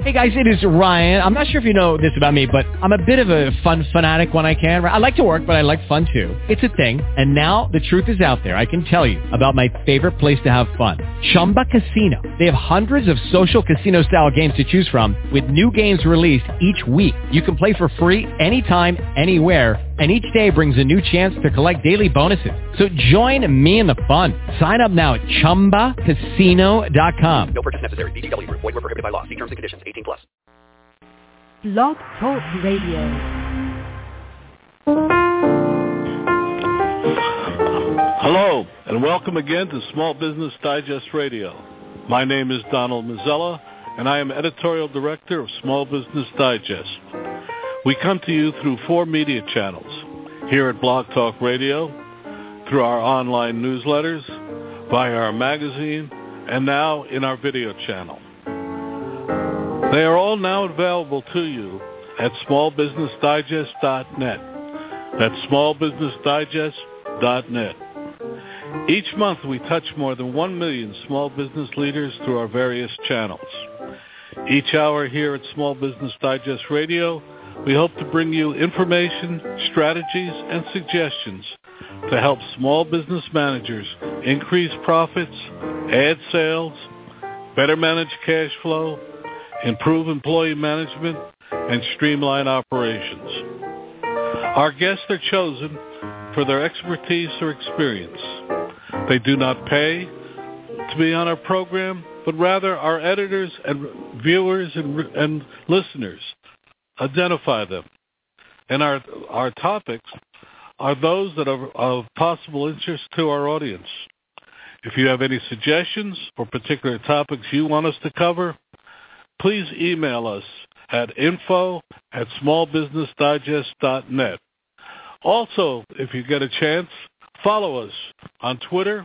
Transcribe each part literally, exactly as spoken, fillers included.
Hey guys, it is Ryan. I'm not sure if you know this about me, but I'm a bit of a fun fanatic when I can. I like to work, but I like fun too. It's a thing. And now the truth is out there. I can tell you about my favorite place to have fun. Chumba Casino. They have hundreds of social casino style games to choose from with new games released each week. You can play for free anytime, anywhere. And each day brings a new chance to collect daily bonuses. So join me in the fun. Sign up now at Chumba Casino dot com. No purchase necessary. V G W. Void where prohibited by law. See terms and conditions. eighteen plus. Blog Talk Radio. Hello, and welcome again to Small Business Digest Radio. My name is Donald Mazzella, and I am Editorial Director of Small Business Digest. We come to you through four media channels, here at Blog Talk Radio, through our online newsletters, via our magazine, and now in our video channel. They are all now available to you at small business digest dot net. That's small business digest dot net. Each month we touch more than one million small business leaders through our various channels. Each hour here at Small Business Digest Radio, we hope to bring you information, strategies, and suggestions to help small business managers increase profits, add sales, better manage cash flow, improve employee management, and streamline operations. Our guests are chosen for their expertise or experience. They do not pay to be on our program, but rather our editors and viewers and, and listeners identify them. And our our topics are those that are of possible interest to our audience. If you have any suggestions for particular topics you want us to cover, please email us at info at small business digest dot net. Also, if you get a chance, follow us on Twitter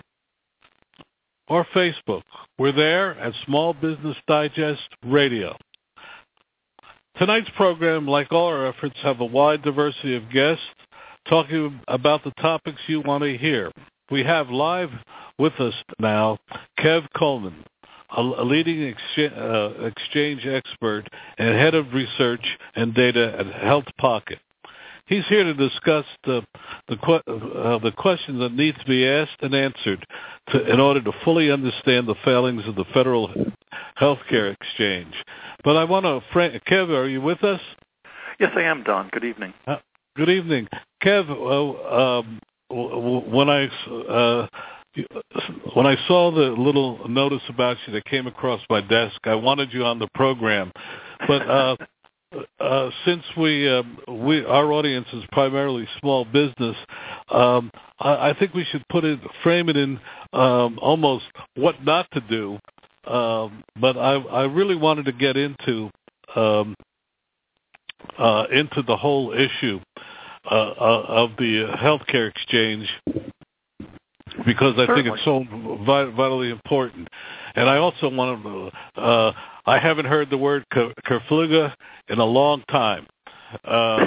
or Facebook. We're there at Small Business Digest Radio. Tonight's program, like all our efforts, have a wide diversity of guests talking about the topics you want to hear. We have live with us now Kev Coleman, a leading exchange, uh, exchange expert and head of research and data at Health Pocket. He's here to discuss the the, uh, the questions that need to be asked and answered to, in order to fully understand the failings of the Federal Healthcare Exchange. But I want to, Kev, are you with us? Yes, I am, Don. Good evening. Uh, good evening, Kev. Uh, um, when I uh, when I saw the little notice about you that came across my desk, I wanted you on the program, but. Uh, Uh, since we, um, we, our audience is primarily small business, um, I, I think we should put it, frame it in um, almost what not to do. Um, but I, I really wanted to get into um, uh, into the whole issue uh, uh, of the healthcare exchange, because I Certainly. think it's so vitally important. And I also want to, uh, I haven't heard the word Kerfluga in a long time. Uh,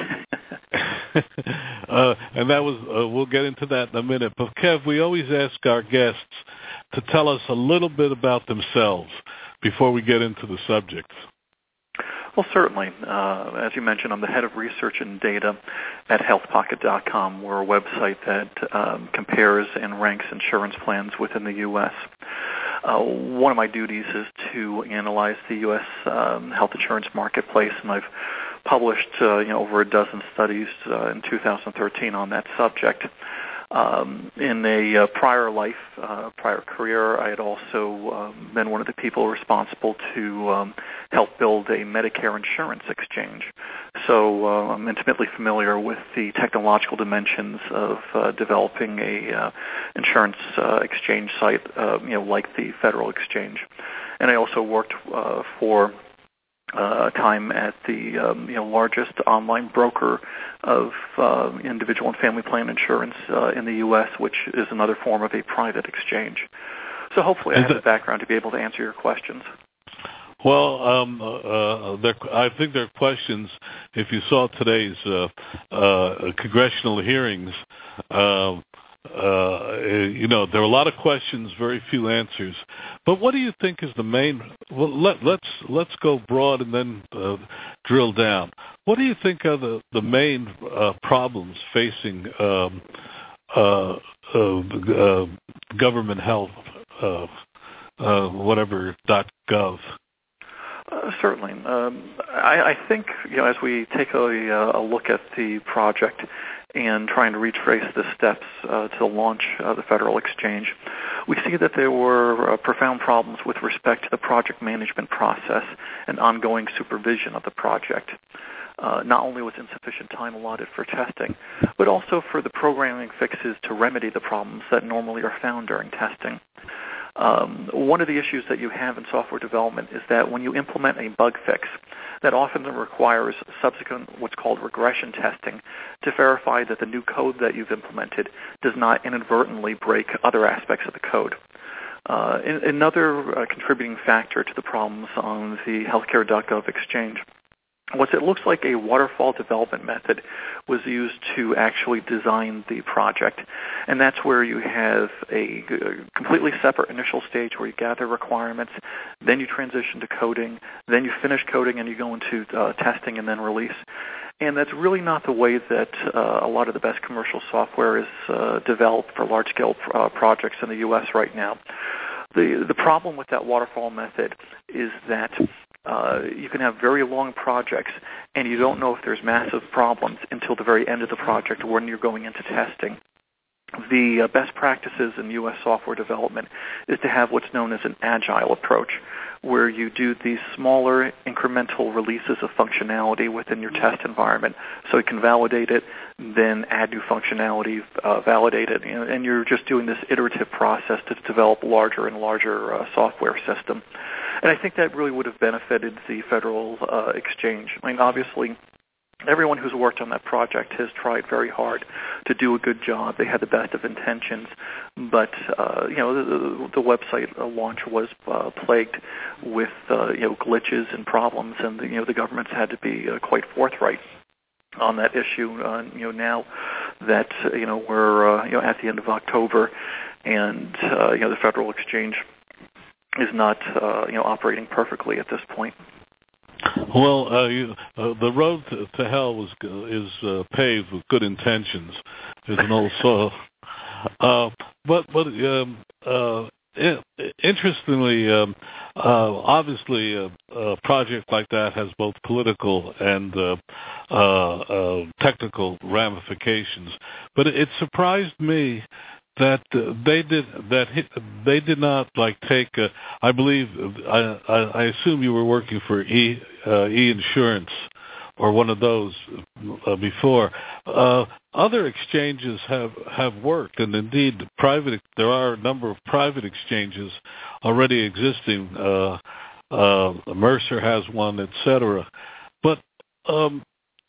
uh, and that was, uh, we'll get into that in a minute. But Kev, we always ask our guests to tell us a little bit about themselves before we get into the subject. Well, certainly. Uh, as you mentioned, I'm the head of research and data at health pocket dot com. We're a website that um, compares and ranks insurance plans within the U S Uh, one of my duties is to analyze the U S um, health insurance marketplace, and I've published uh, you know, over a dozen studies uh, in two thousand thirteen on that subject. Um, in a uh, prior life, uh, prior career, I had also um, been one of the people responsible to um, help build a Medicare insurance exchange. So uh, I'm intimately familiar with the technological dimensions of uh, developing a uh, insurance uh, exchange site, uh, you know, like the Federal Exchange. And I also worked uh, for Uh, time at the um, you know largest online broker of uh, individual and family plan insurance uh, in the U S, which is another form of a private exchange. So hopefully I have the background to be able to answer your questions. Well, um, uh, there, I think there are questions. If you saw today's uh, uh, congressional hearings, uh, uh, you know, there are a lot of questions, very few answers. But what do you think is the main? Well, let, let's let's go broad and then uh, drill down. What do you think are the the main uh, problems facing um, uh, uh, uh, government health, uh, uh, whatever .gov? Uh, certainly. Um, I, I think, you know, as we take a, a look at the project and trying to retrace the steps uh, to launch uh, the Federal Exchange, we see that there were uh, profound problems with respect to the project management process and ongoing supervision of the project. Uh, not only was insufficient time allotted for testing, but also for the programming fixes to remedy the problems that normally are found during testing. Um, one of the issues that you have in software development is that when you implement a bug fix, that often requires subsequent what's called regression testing to verify that the new code that you've implemented does not inadvertently break other aspects of the code. Uh, another uh, contributing factor to the problems on the healthcare dot gov exchange was it looks like a waterfall development method was used to actually design the project. And that's where you have a completely separate initial stage where you gather requirements, then you transition to coding, then you finish coding and you go into uh, testing and then release. And that's really not the way that uh, a lot of the best commercial software is uh, developed for large-scale uh, projects in the U S right now. The, the problem with that waterfall method is that Uh, you can have very long projects, and you don't know if there's massive problems until the very end of the project when you're going into testing. The uh, best practices in U S software development is to have what's known as an agile approach, where you do these smaller incremental releases of functionality within your test environment so you can validate it, then add new functionality, uh, validate it, you know, and you're just doing this iterative process to develop larger and larger uh, software system. And I think that really would have benefited the Federal uh, Exchange. I mean, obviously, everyone who's worked on that project has tried very hard to do a good job. They had the best of intentions, but uh, you know the, the website launch was uh, plagued with uh, you know glitches and problems, and the, you know the government's had to be uh, quite forthright on that issue. Uh, you know now that uh, you know we're uh, you know at the end of October, and uh, you know the Federal Exchange is not uh, you know operating perfectly at this point. Well, uh, you, uh, the road to, to hell was is uh, paved with good intentions. Is an old saw. Uh, but but um, uh, interestingly, um, uh, obviously, a, a project like that has both political and uh, uh, uh, technical ramifications. But it, it surprised me that uh, they did that hit, they did not like take. Uh, I believe I, I, I assume you were working for E uh, E Insurance or one of those uh, before. Uh, other exchanges have have worked, and indeed, private. There are a number of private exchanges already existing. Uh, uh, Mercer has one, et cetera. But um,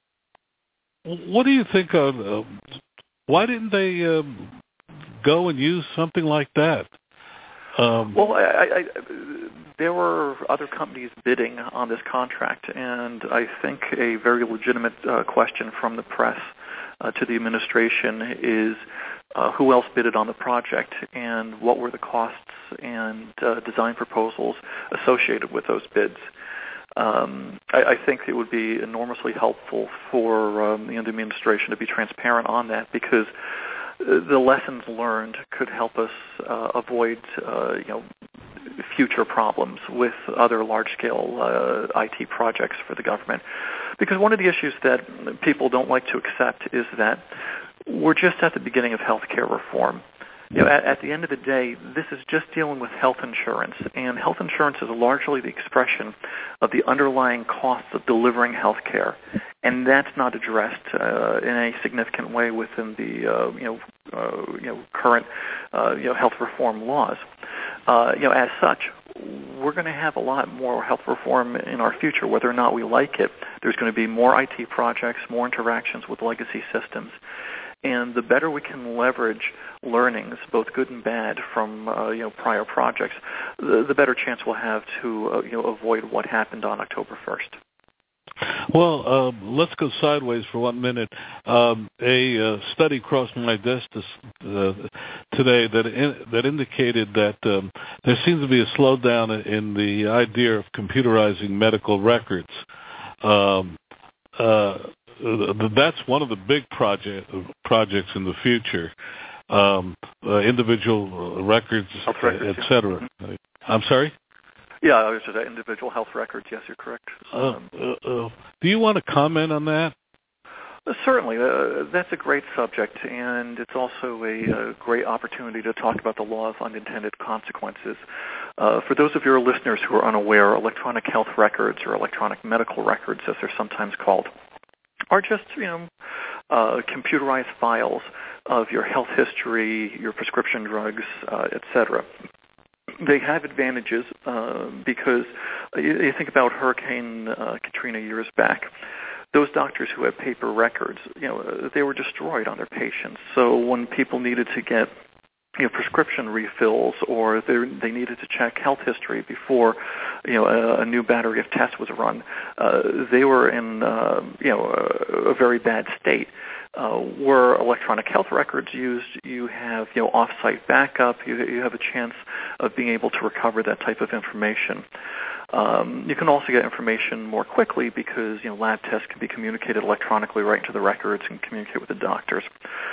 what do you think of? Uh, why didn't they? Um, go and use something like that? Um, well, I, I, there were other companies bidding on this contract, and I think a very legitimate uh, question from the press uh, to the administration is uh, who else bidded on the project, and what were the costs and uh, design proposals associated with those bids. Um, I, I think it would be enormously helpful for um, the administration to be transparent on that, because the lessons learned could help us uh, avoid, uh, you know, future problems with other large-scale uh, I T projects for the government. Because one of the issues that people don't like to accept is that we're just at the beginning of healthcare reform. You know, at, at the end of the day, this is just dealing with health insurance, and health insurance is largely the expression of the underlying costs of delivering health care, and that's not addressed uh, in any significant way within the uh, you know uh, you know current uh, you know health reform laws. Uh, you know, as such, we're going to have a lot more health reform in our future, whether or not we like it. There's going to be more I T projects, more interactions with legacy systems. And the better we can leverage learnings, both good and bad, from uh, you know prior projects, the, the better chance we'll have to uh, you know avoid what happened on October first. Well, uh, let's go sideways for one minute. Um, a uh, study crossed my desk this, uh, today that in, that indicated that um, there seems to be a slowdown in the idea of computerizing medical records. Um, uh, that's one of the big project, projects in the future. Um, uh, individual records, records et cetera. Yeah. I'm sorry? Yeah, I was just uh, individual health records. Yes, you're correct. Um, uh, uh, uh, do you want to comment on that? Uh, certainly. Uh, that's a great subject, and it's also a, a great opportunity to talk about the law of unintended consequences. Uh, for those of your listeners who are unaware, electronic health records, or electronic medical records, as they're sometimes called, are just, you know, uh, computerized files of your health history, your prescription drugs, uh, et cetera. They have advantages uh, because you, you think about Hurricane uh, Katrina years back. Those doctors who had paper records, you know, they were destroyed on their patients. So when people needed to get, you know, prescription refills, or they, they needed to check health history before, you know, a, a new battery of tests was run, uh, they were in, uh, you know, a, a very bad state. Uh, were electronic health records used, you have, you know, off-site backup. You, you have a chance of being able to recover that type of information. Um, you can also get information more quickly because, you know, lab tests can be communicated electronically right into the records and communicate with the doctors.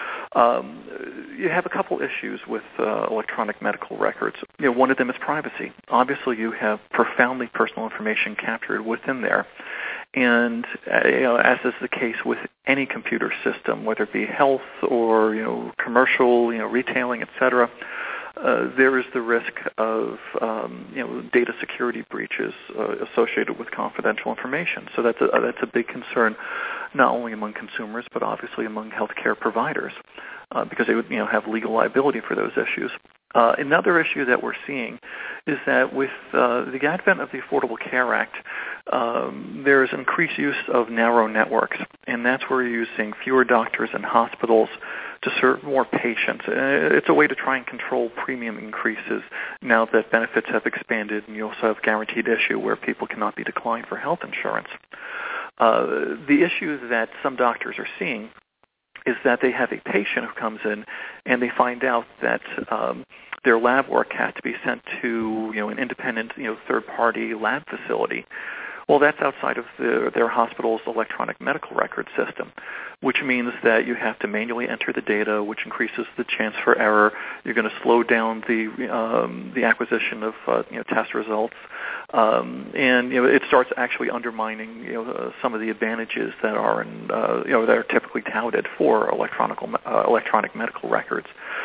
Um, you have a couple issues with uh, electronic medical records. You know, one of them is privacy. Obviously, you have profoundly personal information captured within there. And uh, you know, as is the case with any computer system, whether it be health or, you know, commercial, you know, retailing, et cetera, uh, there is the risk of um, you know, data security breaches uh, associated with confidential information. So that's a that's a big concern, not only among consumers but obviously among healthcare providers, uh, because they would, you know, have legal liability for those issues. Uh, another issue that we're seeing is that with uh, the advent of the Affordable Care Act, um, there is increased use of narrow networks, and that's where you're using fewer doctors and hospitals to serve more patients. Uh, it's a way to try and control premium increases now that benefits have expanded, and you also have guaranteed issue where people cannot be declined for health insurance. Uh, the issue that some doctors are seeing is that they have a patient who comes in and they find out that um, their lab work had to be sent to, you know, an independent, you know, third-party lab facility. Well, that's outside of the, their hospital's electronic medical record system, which means that you have to manually enter the data, which increases the chance for error. You're going to slow down the um, the acquisition of uh, you know, test results, um, and you know, it starts actually undermining, you know, uh, some of the advantages that are in, uh, you know, that are typically touted for electronic uh, electronic medical records.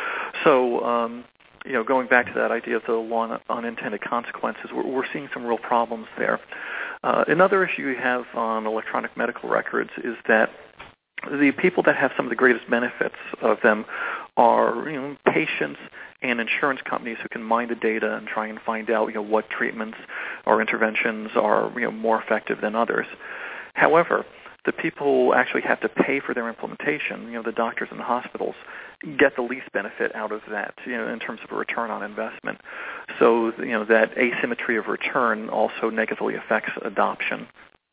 So. Um, You know, going back to that idea of the law of unintended consequences, we're, we're seeing some real problems there. Uh, another issue you have on electronic medical records is that the people that have some of the greatest benefits of them are, you know, patients and insurance companies who can mine the data and try and find out, you know, what treatments or interventions are, you know, more effective than others. However, the people who actually have to pay for their implementation, you know, the doctors and the hospitals, get the least benefit out of that, you know, in terms of a return on investment. So, you know, that asymmetry of return also negatively affects adoption.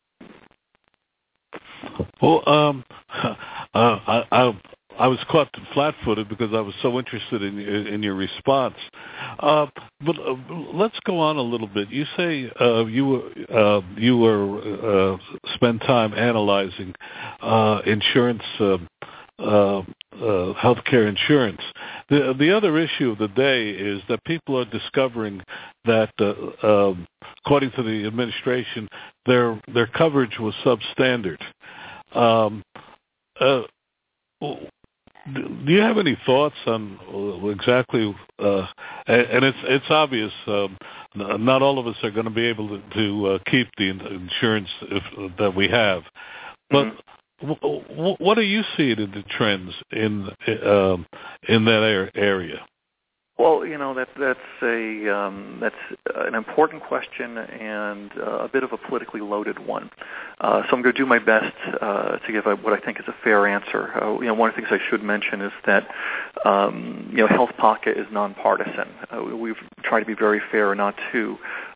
Well, um, uh, I, I I was caught flat-footed because I was so interested in in your response. Uh, but uh, let's go on a little bit. You say uh, you were uh, you were uh, spend time analyzing uh, insurance, uh, uh, uh, healthcare insurance. The the other issue of the day is that people are discovering that, uh, um, according to the administration, their their coverage was substandard. Um, uh, Do you have any thoughts on exactly? Uh, and it's it's obvious um, not all of us are going to be able to, to uh, keep the insurance if, that we have. But mm-hmm. w- w- what are you seeing in the trends in um, in that area? Well, you know, that, that's a um, that's an important question and uh, a bit of a politically loaded one. Uh, so I'm going to do my best uh, to give a, what I think is a fair answer. Uh, you know, one of the things I should mention is that um, you know, Health Pocket is nonpartisan. Uh, we've tried to be very fair not to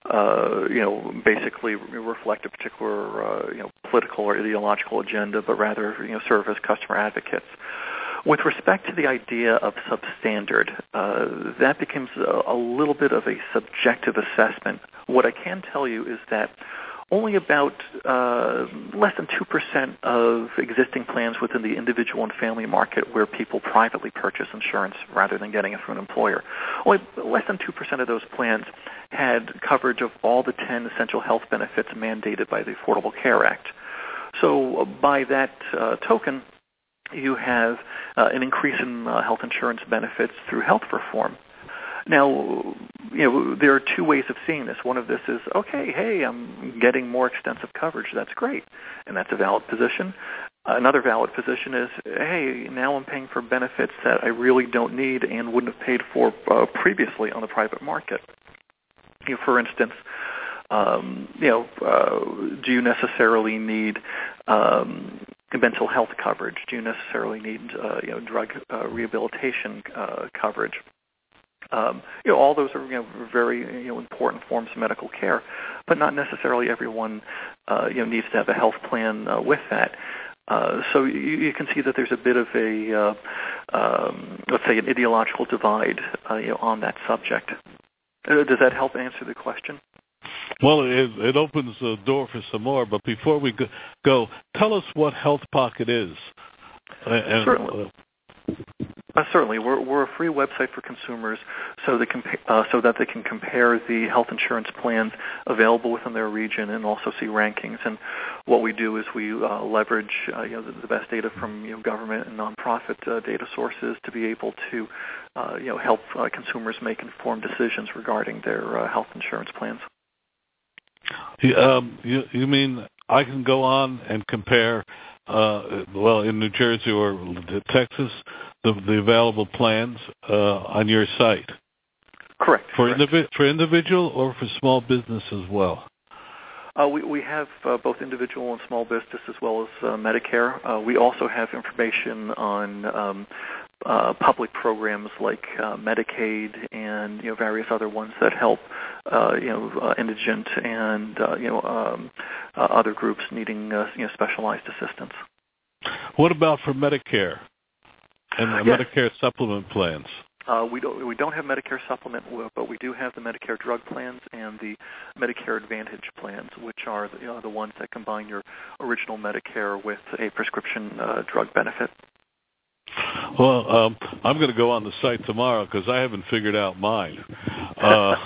uh, you know, basically reflect a particular, uh, you know, political or ideological agenda, but rather, you know, serve as customer advocates. With respect to the idea of substandard, uh, that becomes a, a little bit of a subjective assessment. What I can tell you is that only about uh, less than two percent of existing plans within the individual and family market where people privately purchase insurance rather than getting it from an employer, only less than two percent of those plans had coverage of all the ten essential health benefits mandated by the Affordable Care Act. So uh, by that uh, token, you have uh, an increase in uh, health insurance benefits through health reform. Now, you know, there are two ways of seeing this. One of this is, okay, hey, I'm getting more extensive coverage. That's great, and that's a valid position. Another valid position is, hey, now I'm paying for benefits that I really don't need and wouldn't have paid for uh, previously on the private market. You know, for instance, um, you know, uh, do you necessarily need um, mental health coverage? Do you necessarily need, uh, you know, drug uh, rehabilitation uh, coverage? Um, you know, all those are, you know, very, you know, important forms of medical care, but not necessarily everyone, uh, you know, needs to have a health plan uh, with that. Uh, so you, you can see that there's a bit of a, uh, um, let's say, an ideological divide, uh, you know, on that subject. Uh, does that help answer the question? Well, it, it opens the door for some more, but before we go, go tell us what Health Pocket is. And, Certainly. Uh, certainly, we're, we're a free website for consumers, so they can uh, so that they can compare the health insurance plans available within their region and also see rankings. And what we do is we uh, leverage uh, you know the, the best data from you know government and nonprofit uh, data sources to be able to uh, you know help uh, consumers make informed decisions regarding their uh, health insurance plans. Um, you, you mean I can go on and compare? Uh, well, in New Jersey or Texas, the, the available plans uh, on your site? Correct. For, correct. Indivi- for individual or for small business as well? Uh, we, we have uh, both individual and small business as well as uh, Medicare. Uh, we also have information on um, uh, public programs like uh, Medicaid and you know various other ones that help uh, you know uh, indigent and uh, you know um, uh, other groups needing uh, you know specialized assistance. What about for Medicare and the yes. Medicare supplement plans? Uh, we don't we don't have Medicare supplement, but we do have the Medicare drug plans and the Medicare Advantage plans, which are the, you know, the ones that combine your original Medicare with a prescription uh, drug benefit. Well, um, I'm going to go on the site tomorrow because I haven't figured out mine. Uh,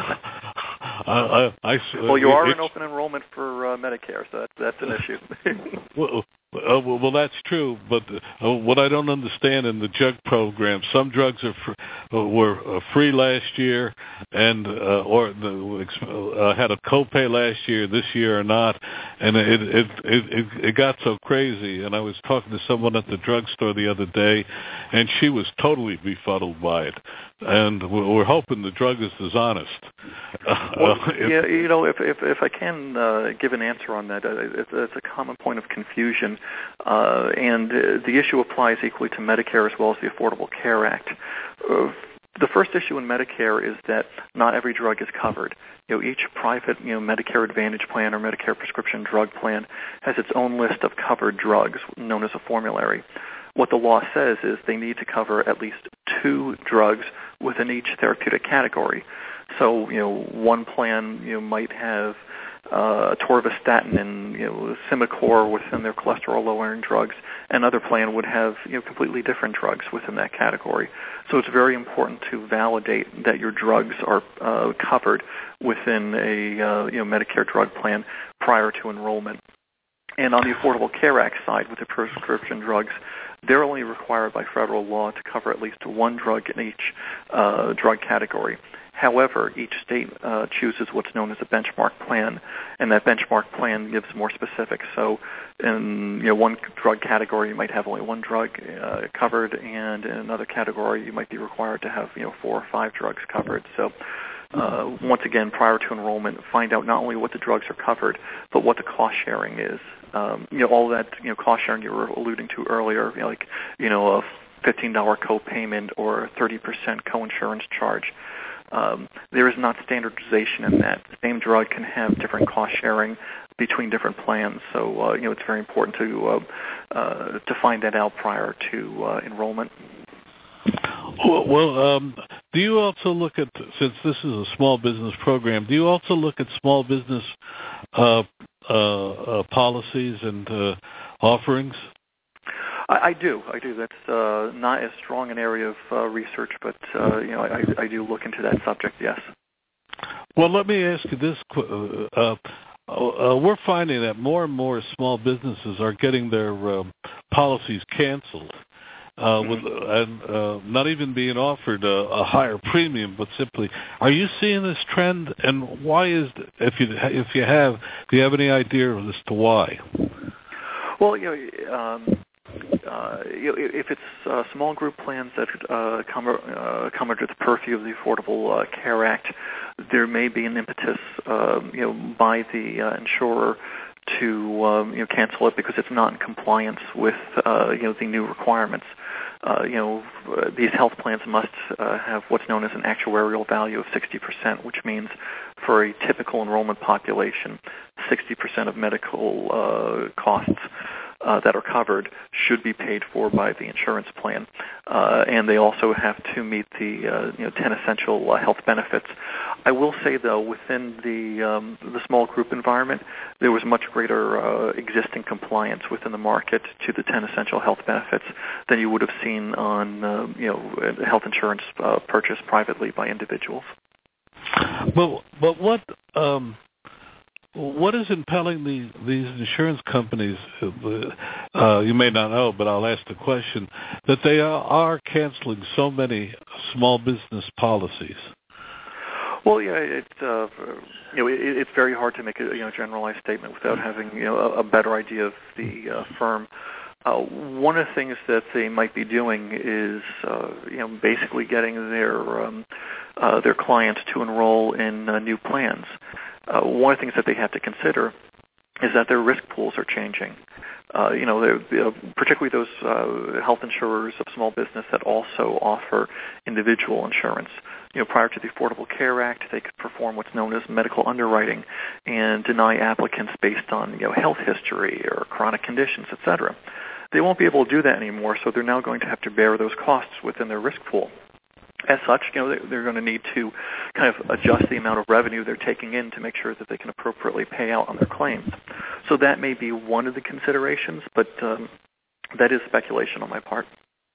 I, I, I, well, you are in open enrollment for uh, Medicare, so that's, that's an issue. well, Uh, well, well, that's true, but uh, what I don't understand in the drug program, some drugs are fr- uh, were uh, free last year, and uh, or the, uh, had a copay last year. This year or not, and it it, it it it got so crazy. And I was talking to someone at the drugstore the other day, and she was totally befuddled by it. And we're hoping the drug is dishonest. Well, yeah, you know, if if, if I can uh, give an answer on that, uh, it's, it's a common point of confusion, uh, and uh, the issue applies equally to Medicare as well as the Affordable Care Act. Uh, the first issue in Medicare is that not every drug is covered. You know, each private, you know, Medicare Advantage plan or Medicare prescription drug plan has its own list of covered drugs, known as a formulary. What the law says is they need to cover at least two drugs within each therapeutic category. So, you know, one plan you know, might have uh, atorvastatin and you know Symbicort within their cholesterol-lowering drugs. Another plan would have you know completely different drugs within that category. So it's very important to validate that your drugs are uh, covered within a uh, you know Medicare drug plan prior to enrollment. And on the Affordable Care Act side, with the prescription drugs, they're only required by federal law to cover at least one drug in each uh, drug category. However, each state uh, chooses what's known as a benchmark plan, and that benchmark plan gives more specifics. So in you know, one drug category, you might have only one drug uh, covered, and in another category, you might be required to have you know four or five drugs covered. So uh, once again, prior to enrollment, find out not only what the drugs are covered, but what the cost sharing is. Um, you know, all that you know cost sharing you were alluding to earlier, you know, like you know a fifteen dollars co-payment or a thirty percent co-insurance charge. um, there is not standardization in that. The same drug can have different cost sharing between different plans. So, uh, you know, it's very important to uh, uh, to find that out prior to uh, enrollment. Well, well um, do you also look at, since this is a small business program, do you also look at small business uh, uh, uh, policies and uh, offerings? I, I do. I do. That's uh, not as strong an area of uh, research, but uh, you know, I, I do look into that subject. Yes. Well, let me ask you this: uh, uh, we're finding that more and more small businesses are getting their um, policies canceled, uh, mm-hmm. with and uh, not even being offered a, a higher premium, but simply. Are you seeing this trend, and why is? If you if you have, do you have any idea as to why? Well, you know. Um, Uh, you know, if it's uh, small group plans that uh, come, uh, come under the purview of the Affordable uh, Care Act, there may be an impetus, uh, you know, by the uh, insurer to um, you know cancel it because it's not in compliance with uh, you know the new requirements. Uh, you know, uh, these health plans must uh, have what's known as an actuarial value of sixty percent, which means for a typical enrollment population, sixty percent of medical uh, costs Uh, that are covered should be paid for by the insurance plan, uh, and they also have to meet the uh, you know ten essential uh, health benefits. I will say though, within the um, the small group environment, there was much greater uh, existing compliance within the market to the ten essential health benefits than you would have seen on uh, you know health insurance uh, purchased privately by individuals. But but what? Um What is impelling the, these insurance companies, uh, you may not know, but I'll ask the question, that they are, are canceling so many small business policies? Well, yeah, it's uh, you know it, it's very hard to make a you know generalized statement without having you know a, a better idea of the uh, firm. Uh, one of the things that they might be doing is uh, you know basically getting their um, uh, their clients to enroll in uh, new plans. Uh, one of the things that they have to consider is that their risk pools are changing. Uh, you know, uh, particularly those uh, health insurers of small business that also offer individual insurance. You know, prior to the Affordable Care Act, they could perform what's known as medical underwriting and deny applicants based on you know health history or chronic conditions, et cetera. They won't be able to do that anymore, so they're now going to have to bear those costs within their risk pool. As such, you know, they're going to need to kind of adjust the amount of revenue they're taking in to make sure that they can appropriately pay out on their claims. So that may be one of the considerations, but um, that is speculation on my part.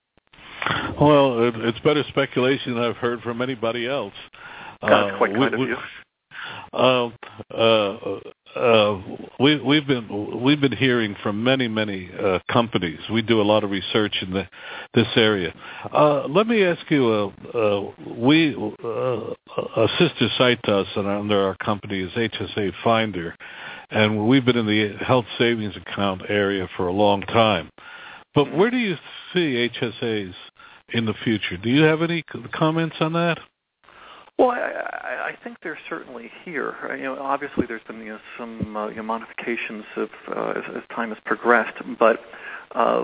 Well, it's better speculation than I've heard from anybody else. That's uh, quite kind we, of you. Uh, uh, uh, we, we've been we've been hearing from many many uh, companies. We do a lot of research in the, this area. Uh, let me ask you: uh, uh, we uh, a sister site to us and under our company is H S A Finder, and we've been in the health savings account area for a long time. But where do you see H S As in the future? Do you have any comments on that? Well, I, I think they're certainly here. You know, obviously, there's been you know, some uh, you know, modifications of, uh, as, as time has progressed, but uh,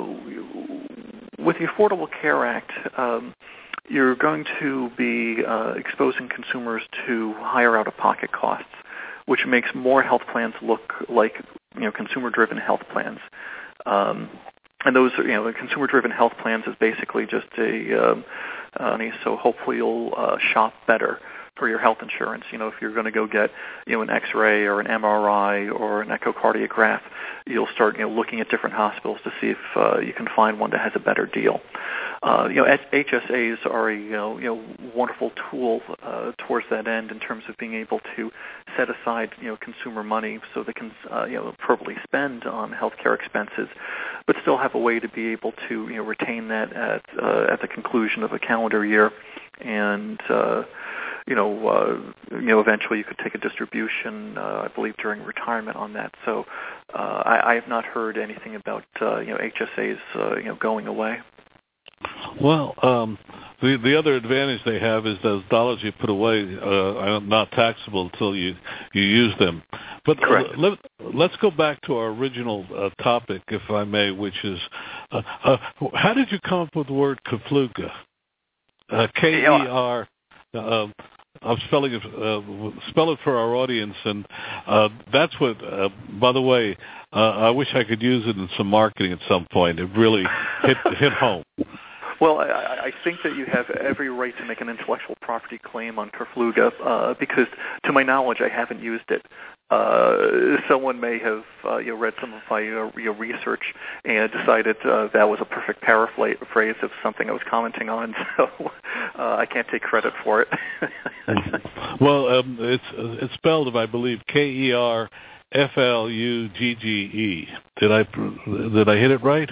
with the Affordable Care Act, um, you're going to be uh, exposing consumers to higher out-of-pocket costs, which makes more health plans look like you know consumer-driven health plans. Um, and those, you know, the consumer-driven health plans is basically just a um, Uh, so hopefully you'll uh, shop better for your health insurance. You know, if you're going to go get, you know, an X-ray or an M R I or an echocardiograph, you'll start, you know, looking at different hospitals to see if uh, you can find one that has a better deal. Uh, you know, H S As are a you know, you know wonderful tool uh, towards that end in terms of being able to set aside you know consumer money so they can uh, you know appropriately spend on healthcare expenses, but still have a way to be able to you know retain that at uh, at the conclusion of a calendar year, and uh, you know uh, you know eventually you could take a distribution, uh, I believe, during retirement on that. So uh, I, I have not heard anything about uh, you know H S As uh, you know going away. Well, um, the the other advantage they have is those dollars you put away uh, are not taxable until you, you use them. But uh, let, let's go back to our original uh, topic, if I may, which is uh, uh, how did you come up with the word Kefluga? Uh, K E R. Uh, I'm spelling it, uh, spell it for our audience, and uh, that's what. Uh, by the way, uh, I wish I could use it in some marketing at some point. It really hit hit home. Well, I, I think that you have every right to make an intellectual property claim on Kerfluga uh, because, to my knowledge, I haven't used it. Uh, someone may have uh, you know, read some of my uh, you know, research and decided uh, that was a perfect paraphrase of something I was commenting on, so uh, I can't take credit for it. Well, um, it's it's spelled, I believe, K E R F L U G G E. Did I did I hit it right?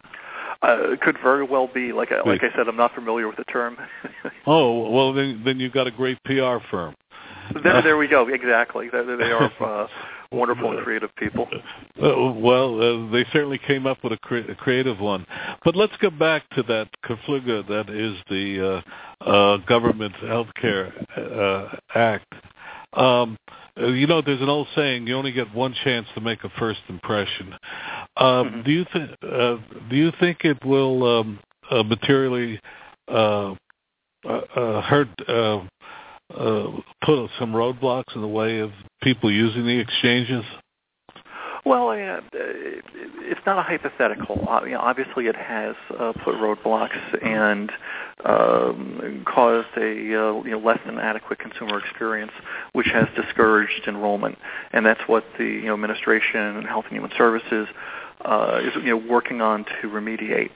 Uh, it could very well be. Like I, like I said, I'm not familiar with the term. Oh, well, then then you've got a great P R firm. There, there we go. Exactly. They are uh, wonderful and creative people. Uh, well, uh, they certainly came up with a, cre- a creative one. But let's go back to that Kerfluga, that is the uh, uh, government health care uh, act. Um, you know, there's an old saying: you only get one chance to make a first impression. Uh, mm-hmm. Do you think? Uh, do you think it will um, uh, materially uh, uh, uh, hurt? Uh, Uh, put some roadblocks in the way of people using the exchanges? Well, I mean, uh, it's not a hypothetical. Uh, you know, obviously, it has uh, put roadblocks and um, caused a uh, you know, less than adequate consumer experience, which has discouraged enrollment. And that's what the you know, Administration and Health and Human Services uh, is you know, working on to remediate.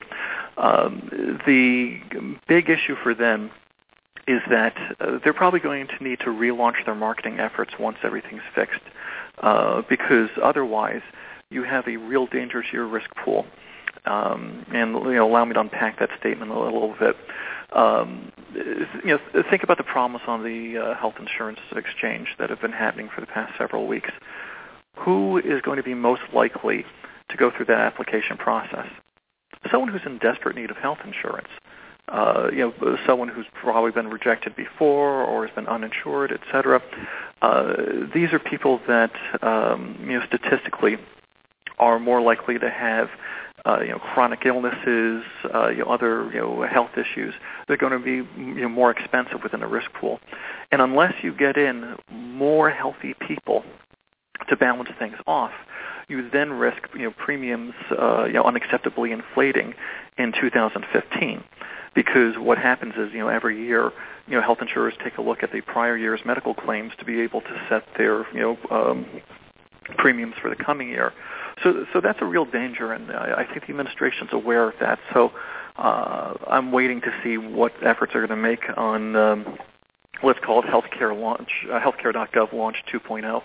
Um, the big issue for them is that uh, they're probably going to need to relaunch their marketing efforts once everything's fixed, uh, because otherwise you have a real danger to your risk pool. Um, and you know, allow me to unpack that statement a little bit. Um, you know, think about the problems on the uh, health insurance exchange that have been happening for the past several weeks. Who is going to be most likely to go through that application process? Someone who's in desperate need of health insurance. Uh, you know, someone who's probably been rejected before or has been uninsured, et cetera. Uh, these are people that, um, you know, statistically are more likely to have, uh, you know, chronic illnesses, uh, you know, other, you know, health issues. They're going to be, you know, more expensive within the risk pool. And unless you get in more healthy people to balance things off, you then risk, you know, premiums, uh, you know, unacceptably inflating in two thousand fifteen. Because what happens is, you know, every year, you know, health insurers take a look at the prior year's medical claims to be able to set their, you know, um, premiums for the coming year. So, so that's a real danger, and I, I think the administration's aware of that. So, uh, I'm waiting to see what efforts are going to make on, um, let's call it healthcare launch, uh, healthcare dot gov launch two point oh.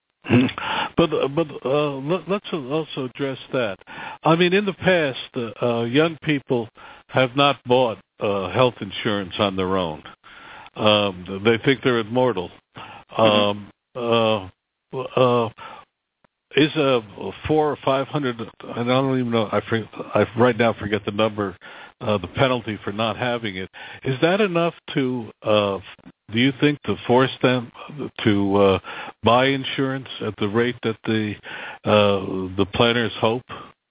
But but uh, let, let's also address that. I mean, in the past, uh, uh, young people have not bought uh, health insurance on their own. Um, they think they're immortal. Um, uh, uh, is a four or five hundred? I don't even know. I, forget, I right now forget the number. Uh, the penalty for not having it. Is that enough to? Uh, do you think to force them to uh, buy insurance at the rate that the uh, the planners hope?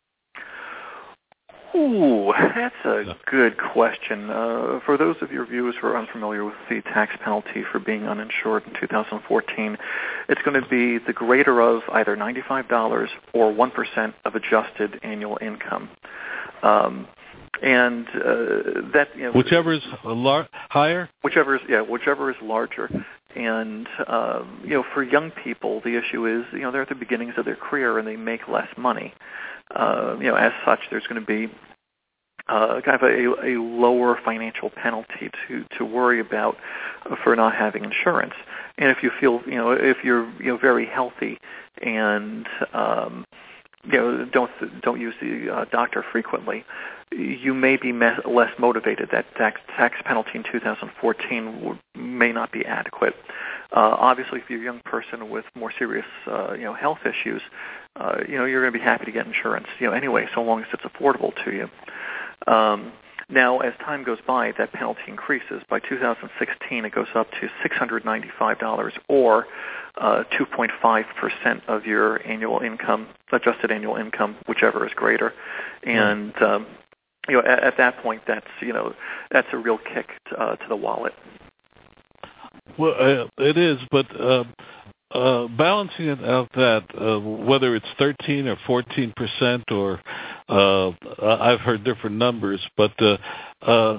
Ooh, that's a good question. Uh, for those of your viewers who are unfamiliar with the tax penalty for being uninsured in two thousand fourteen, it's going to be the greater of either ninety-five dollars or one percent of adjusted annual income. Um, and uh, that you know, whichever is lar- higher, whichever is yeah, whichever is larger. And um, you know, for young people, the issue is you know they're at the beginnings of their career and they make less money. Uh, you know, as such, there's going to be uh, kind of a, a lower financial penalty to, to worry about for not having insurance. And if you feel, you know, if you're you know very healthy and um, you know don't don't use the uh, doctor frequently, you may be me- less motivated. That tax tax penalty in two thousand fourteen w- may not be adequate. Uh, obviously, if you're a young person with more serious, uh, you know, health issues, uh, you know, you're going to be happy to get insurance, you know, anyway, so long as it's affordable to you. Um, now, as time goes by, that penalty increases. By two thousand sixteen, it goes up to six hundred ninety-five dollars, or uh, two point five percent of your annual income, adjusted annual income, whichever is greater. And um, you know, at, at that point, that's you know, that's a real kick to, uh, to the wallet. Well, uh, it is, but uh, uh, balancing it out that uh, whether it's thirteen or fourteen percent, or uh, I've heard different numbers, but uh, uh,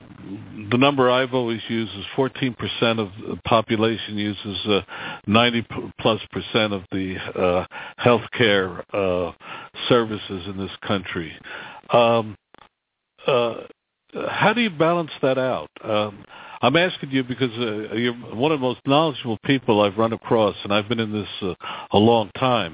the number I've always used is fourteen percent of the population uses uh, ninety plus percent of the uh, healthcare uh, services in this country. Um, uh, how do you balance that out? Um, I'm asking you because uh, you're one of the most knowledgeable people I've run across, and I've been in this uh, a long time.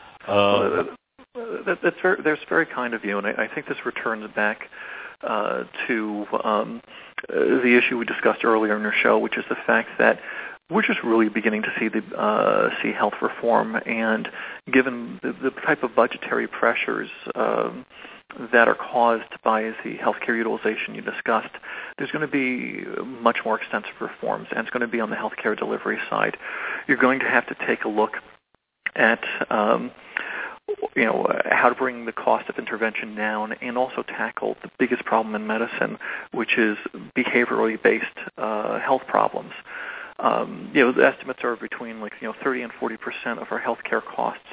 Uh, well, that, that's, very, that's very kind of you, and I, I think this returns back uh, to um, uh, the issue we discussed earlier in your show, which is the fact that we're just really beginning to see the uh, see health reform, and given the, the type of budgetary pressures um, that are caused by the healthcare utilization you discussed, there's going to be much more extensive reforms, and it's going to be on the healthcare delivery side. You're going to have to take a look at um, you know, how to bring the cost of intervention down, and also tackle the biggest problem in medicine, which is behaviorally based uh, health problems. Um, you know, the estimates are between like you know thirty and forty percent of our healthcare costs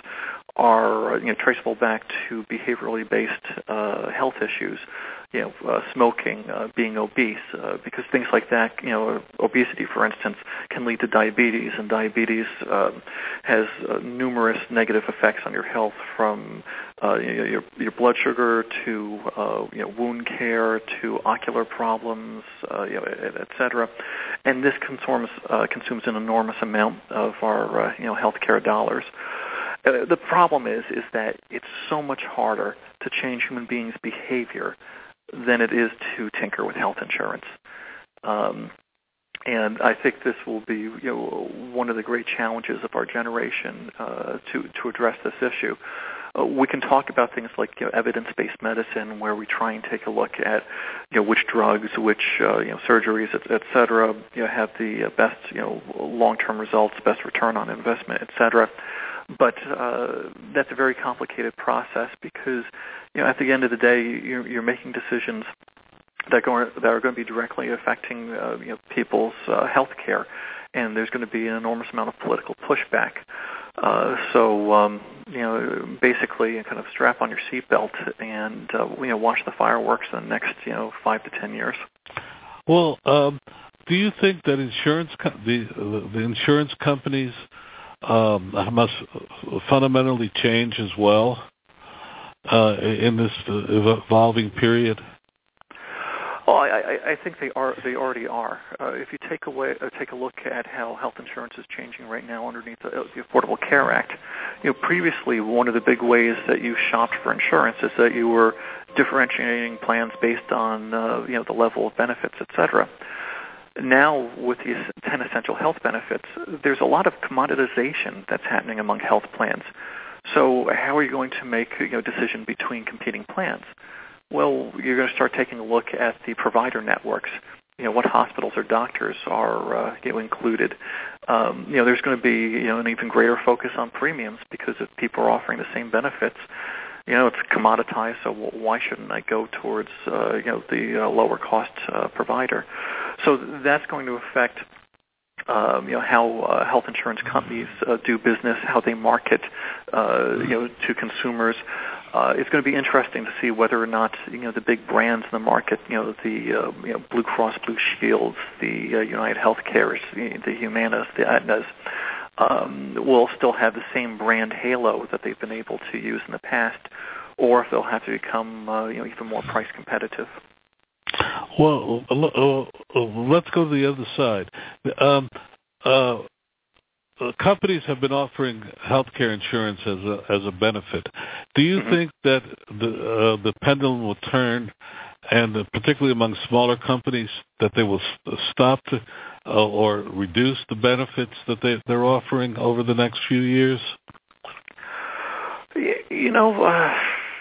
are you know traceable back to behaviorally based uh, health issues. You know, uh, smoking, uh, being obese, uh, because things like that, you know, obesity, for instance, can lead to diabetes, and diabetes uh, has uh, numerous negative effects on your health, from uh, you know, your your blood sugar to uh, you know wound care to ocular problems, uh, you know, et cetera. And this consumes uh, consumes an enormous amount of our uh, you know healthcare dollars. Uh, the problem is is that it's so much harder to change human beings' behavior than it is to tinker with health insurance. Um, and I think this will be you know, one of the great challenges of our generation uh, to, to address this issue. Uh, we can talk about things like you know, evidence-based medicine, where we try and take a look at you know, which drugs, which uh, you know, surgeries, et, et cetera, you know, have the best you know, long-term results, best return on investment, et cetera. But uh, that's a very complicated process, because you know, at the end of the day, you're, you're making decisions that, go, that are going to be directly affecting uh, you know, people's uh, health care, and there's going to be an enormous amount of political pushback. Uh, so, um, you know, basically, you kind of strap on your seatbelt and uh, you know, watch the fireworks in the next you know five to ten years. Well, um, do you think that insurance co- the the insurance companies Um, must fundamentally change as well uh, in this evolving period? Well, I, I think they are. They already are. Uh, if you take away, uh, take a look at how health insurance is changing right now underneath the, the Affordable Care Act. You know, previously, one of the big ways that you shopped for insurance is that you were differentiating plans based on uh, you know the level of benefits, et cetera. Now, with these ten essential health benefits, there's a lot of commoditization that's happening among health plans. So how are you going to make you know, decision between competing plans? Well, you're going to start taking a look at the provider networks. You know, what hospitals or doctors are uh, you know, included. Um, you know, there's going to be you know, an even greater focus on premiums, because if people are offering the same benefits, you know, it's commoditized, so why shouldn't I go towards, uh, you know, the uh, lower cost uh, provider? So that's going to affect, um, you know, how uh, health insurance companies uh, do business, how they market, uh, you know, to consumers. Uh, it's going to be interesting to see whether or not, you know, the big brands in the market, you know, the uh, you know, Blue Cross Blue Shields, the uh, United Healthcares, the, the Humanas, the Aetnas, Um, will still have the same brand halo that they've been able to use in the past, or if they'll have to become uh, you know, even more price competitive. Well, uh, let's go to the other side. Um, uh, companies have been offering healthcare insurance as a as a benefit. Do you mm-hmm. think that the uh, the pendulum will turn, and uh, particularly among smaller companies, that they will st- stop to uh, or reduce the benefits that they, they're offering over the next few years? You know, uh,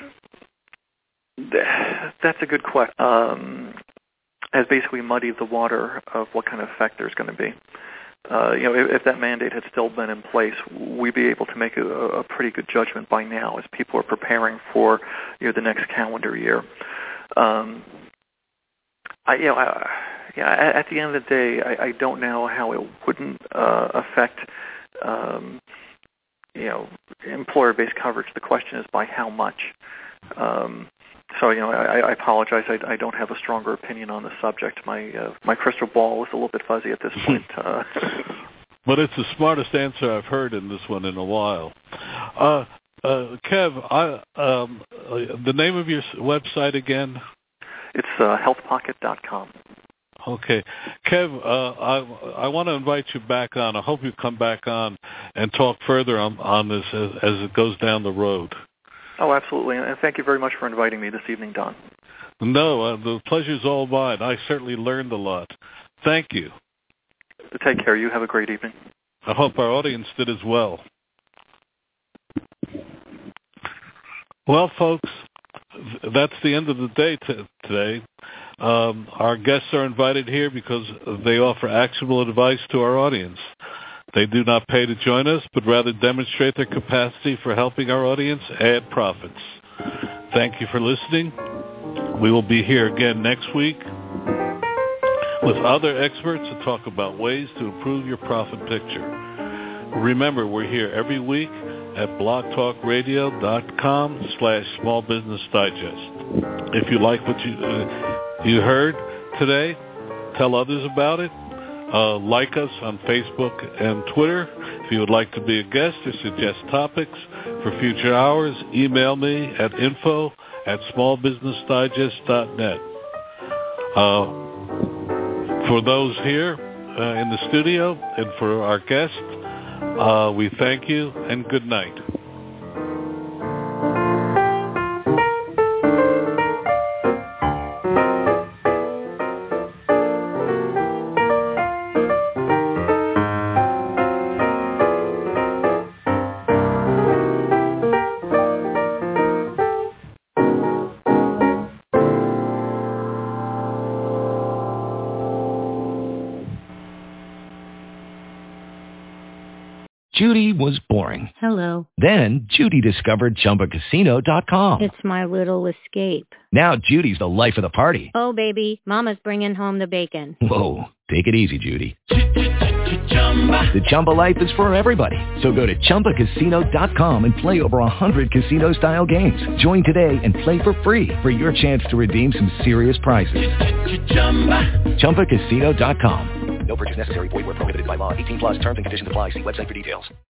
that's a good question. Um, has basically muddied the water of what kind of effect there's going to be. Uh, you know, if, if that mandate had still been in place, we'd be able to make a, a pretty good judgment by now, as people are preparing for you know the next calendar year. Um, I, you know, I, yeah, at, at the end of the day, I, I don't know how it wouldn't uh, affect, um, you know, employer-based coverage. The question is by how much. Um, so, you know, I, I apologize. I, I don't have a stronger opinion on the subject. My uh, my crystal ball is a little bit fuzzy at this point. Uh, but it's the smartest answer I've heard in this one in a while. Uh, uh, Kev, I, um, uh, the name of your website again? It's uh, health pocket dot com. Okay. Kev, uh, I, I want to invite you back on. I hope you come back on and talk further on, on this as, as it goes down the road. Oh, absolutely. And thank you very much for inviting me this evening, Don. No, uh, the pleasure's all mine. I certainly learned a lot. Thank you. Take care. You have a great evening. I hope our audience did as well. Well, folks, that's the end of the day t- today. Um, our guests are invited here because they offer actionable advice to our audience. They do not pay to join us, but rather demonstrate their capacity for helping our audience add profits. Thank you for listening. We will be here again next week with other experts to talk about ways to improve your profit picture. Remember, we're here every week at blogtalkradio.com slash small business digest. If you like what you, uh, you heard today, tell others about it. Uh, like us on Facebook and Twitter. If you would like to be a guest or suggest topics for future hours, email me at info at smallbusinessdigest.net. Uh, for those here uh, in the studio and for our guests, uh, we thank you and good night. Judy was boring. Hello. Then Judy discovered Chumba Casino dot com. It's my little escape. Now Judy's the life of the party. Oh, baby, mama's bringing home the bacon. Whoa, take it easy, Judy. The Chumba life is for everybody. So go to Chumba Casino dot com and play over one hundred casino-style games. Join today and play for free for your chance to redeem some serious prizes. Chumba Casino dot com. No purchase necessary. Void where prohibited by law. eighteen plus terms and conditions apply. See website for details.